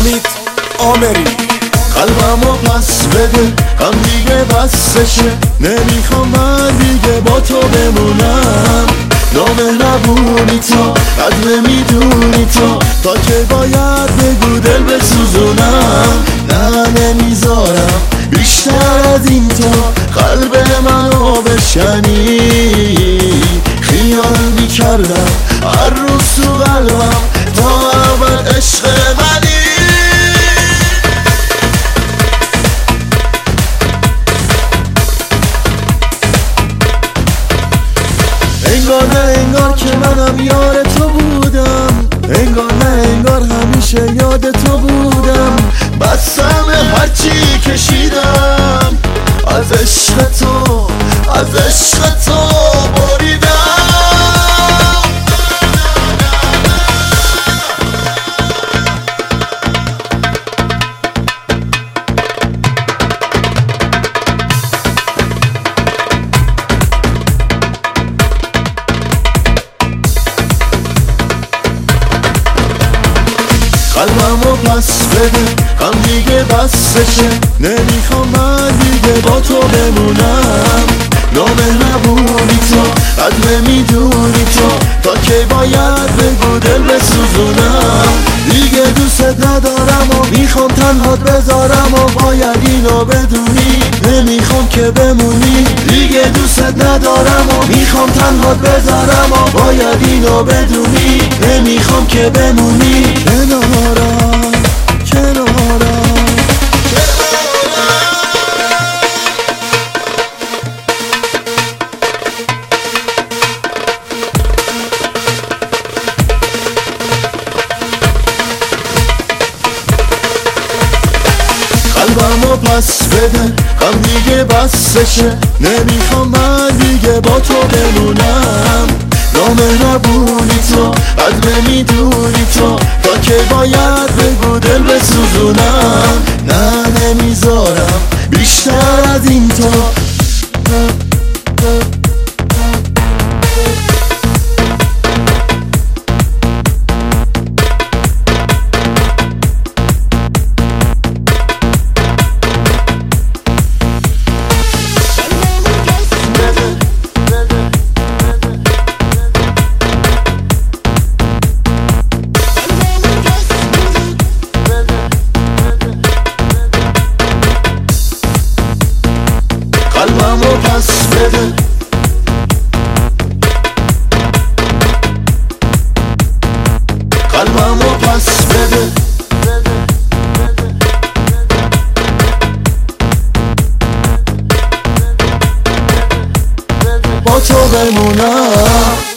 امید آمری. قلبمو پس بده، غم دیگه بسشه، نمیخوام من دیگه با تو بمونم. نامهربونی تو، قد نمیدونی تو، تا که باید بگو دل بسوزونم. نه نمیذارم بیشتر از این تو قلب منو بشکنی. خیال میکردم هر روز تو قلبم تا اول عشق منی. انگار نه انگار که منم یار تو بودم، انگار نه انگار همیشه یاد تو بودم. بسم هرچی کشیدم از عشق تو، از عشق تو بریدم. قلبمو پس بده، غم دیگه بسشه، نمیخوام من دیگه با تو بمونم. نامهربونی تو، قد نمیدونی تو، تا که باید بگو دل بسوزونم. دیگه دوست ندارم و میخوام تنهات بذارم و باید اینو بدونی، نمیخوام که بمونی. دیگه دوست ندارم و میخوام تنهات بذارم و باید اینو بدونی، نمیخوام که بمونی. کنارم کنارم قلبمو پس بده، غم دیگه بسشه، نمیخوام من دیگه با تو بمونم. نامهربونی تو، قد نمیدونی تو، تا که باید بگو دل بسوزونم. نه نمیذارم بیشتر از این تو. قلبمو پس بده، قلبمو پس بده، با تو بمونم.